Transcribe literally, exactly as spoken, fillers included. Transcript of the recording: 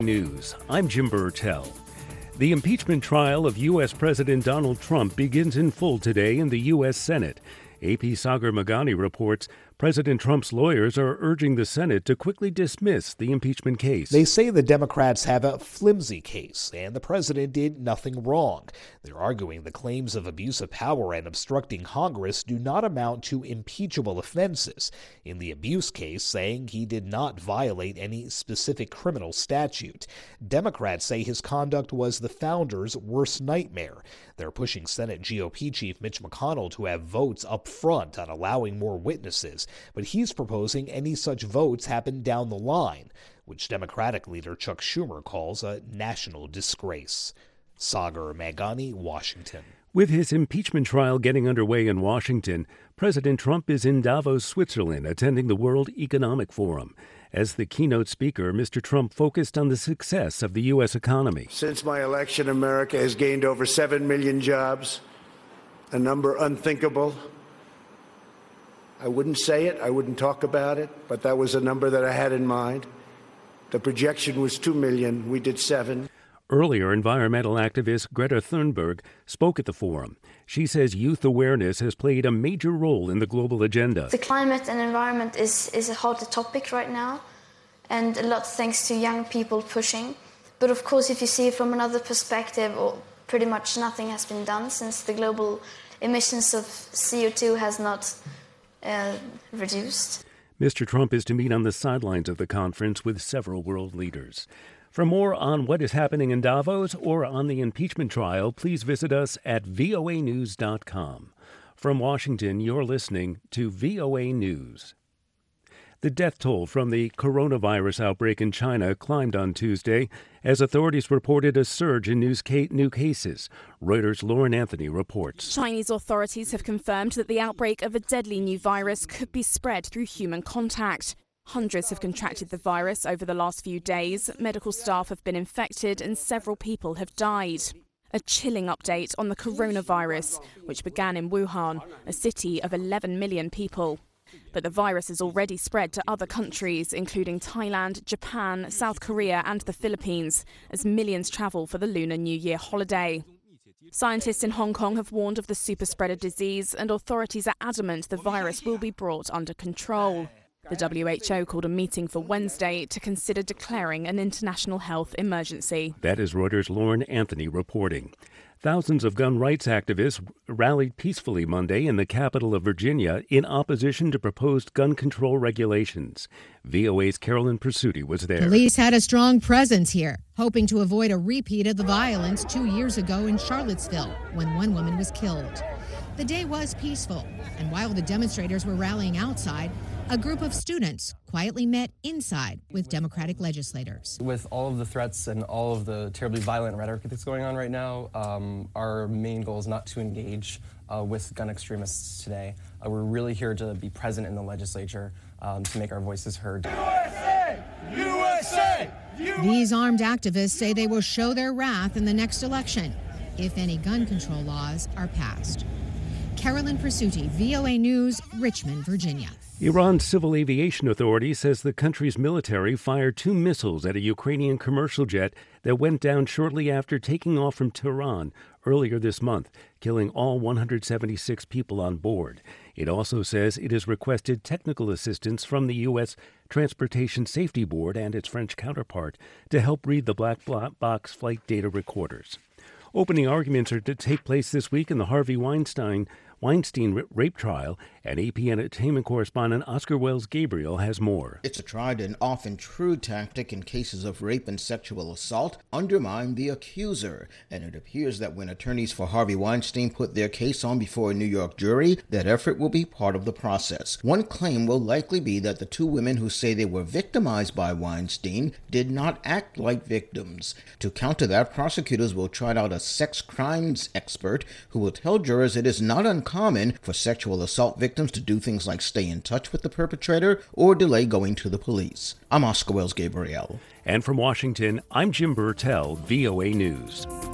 News. I'm Jim Burtell. The impeachment trial of U S. President Donald Trump begins in full today in the U S. Senate. A P Sagar Meghani reports President Trump's lawyers are urging the Senate to quickly dismiss the impeachment case. They say the Democrats have a flimsy case and the president did nothing wrong. They're arguing the claims of abuse of power and obstructing Congress do not amount to impeachable offenses. In the abuse case, saying he did not violate any specific criminal statute. Democrats say his conduct was the founders' worst nightmare. They're pushing Senate G O P Chief Mitch McConnell to have votes up front on allowing more witnesses, but he's proposing any such votes happen down the line, which Democratic leader Chuck Schumer calls a national disgrace. Sagar Meghani, Washington. With his impeachment trial getting underway in Washington, President Trump is in Davos, Switzerland, attending the World Economic Forum. As the keynote speaker, Mister Trump focused on the success of the U S economy. Since my election, America has gained over seven million jobs, a number unthinkable. I wouldn't say it, I wouldn't talk about it, but that was a number that I had in mind. The projection was two million, we did seven. Earlier, environmental activist Greta Thunberg spoke at the forum. She says youth awareness has played a major role in the global agenda. The climate and environment is, is a hot topic right now, and a lot thanks to young people pushing. But of course, if you see it from another perspective, or pretty much nothing has been done since the global emissions of C O two has not uh, reduced. Mister Trump is to meet on the sidelines of the conference with several world leaders. For more on what is happening in Davos or on the impeachment trial, please visit us at V O A news dot com. From Washington, you're listening to V O A News. The death toll from the coronavirus outbreak in China climbed on Tuesday as authorities reported a surge in new cases. Reuters' Lauren Anthony reports. Chinese authorities have confirmed that the outbreak of a deadly new virus could be spread through human contact. Hundreds have contracted the virus over the last few days. Medical staff have been infected and several people have died. A chilling update on the coronavirus, which began in Wuhan, a city of eleven million people. But the virus has already spread to other countries, including Thailand, Japan, South Korea and the Philippines, as millions travel for the Lunar New Year holiday. Scientists in Hong Kong have warned of the super spreader disease, and authorities are adamant the virus will be brought under control. The W H O called a meeting for Wednesday to consider declaring an international health emergency. That is Reuters' Lauren Anthony reporting. Thousands of gun rights activists rallied peacefully Monday in the capital of Virginia in opposition to proposed gun control regulations. V O A's Carolyn Pursuti was there. Police had a strong presence here, hoping to avoid a repeat of the violence two years ago in Charlottesville when one woman was killed. The day was peaceful, and while the demonstrators were rallying outside, a group of students quietly met inside with Democratic legislators. With all of the threats and all of the terribly violent rhetoric that's going on right now, um, our main goal is not to engage uh, with gun extremists today. Uh, we're really here to be present in the legislature um, to make our voices heard. U S A! U S A! U S A! These armed activists say they will show their wrath in the next election if any gun control laws are passed. Carolyn Pursuti, V O A News, Richmond, Virginia. Iran's Civil Aviation Authority says the country's military fired two missiles at a Ukrainian commercial jet that went down shortly after taking off from Tehran earlier this month, killing all one hundred seventy-six people on board. It also says it has requested technical assistance from the U S. Transportation Safety Board and its French counterpart to help read the black box flight data recorders. Opening arguments are to take place this week in the Harvey Weinstein Weinstein rape trial, and A P Entertainment correspondent Oscar Wells Gabriel has more. It's a tried and often true tactic in cases of rape and sexual assault, undermine the accuser. And it appears that when attorneys for Harvey Weinstein put their case on before a New York jury, that effort will be part of the process. One claim will likely be that the two women who say they were victimized by Weinstein did not act like victims. To counter that, prosecutors will trot out a sex crimes expert who will tell jurors it is not uncommon common for sexual assault victims to do things like stay in touch with the perpetrator or delay going to the police. I'm Oscar Wells Gabriel. And from Washington, I'm Jim Burtell, V O A News.